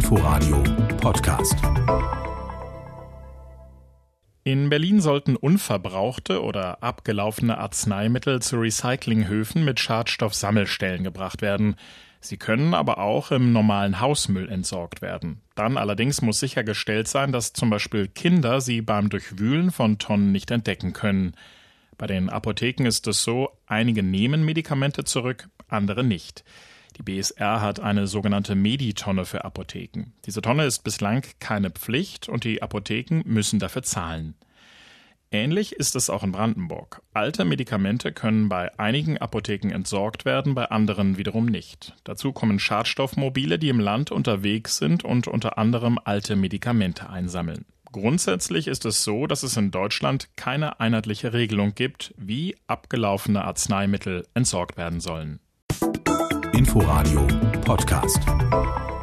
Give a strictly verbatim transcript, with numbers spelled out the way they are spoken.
Inforadio Podcast. In Berlin sollten unverbrauchte oder abgelaufene Arzneimittel zu Recyclinghöfen mit Schadstoffsammelstellen gebracht werden. Sie können aber auch im normalen Hausmüll entsorgt werden. Dann allerdings muss sichergestellt sein, dass zum Beispiel Kinder sie beim Durchwühlen von Tonnen nicht entdecken können. Bei den Apotheken ist es so, einige nehmen Medikamente zurück, andere nicht. Die B S R hat eine sogenannte Meditonne für Apotheken. Diese Tonne ist bislang keine Pflicht und die Apotheken müssen dafür zahlen. Ähnlich ist es auch in Brandenburg. Alte Medikamente können bei einigen Apotheken entsorgt werden, bei anderen wiederum nicht. Dazu kommen Schadstoffmobile, die im Land unterwegs sind und unter anderem alte Medikamente einsammeln. Grundsätzlich ist es so, dass es in Deutschland keine einheitliche Regelung gibt, wie abgelaufene Arzneimittel entsorgt werden sollen. Inforadio Podcast.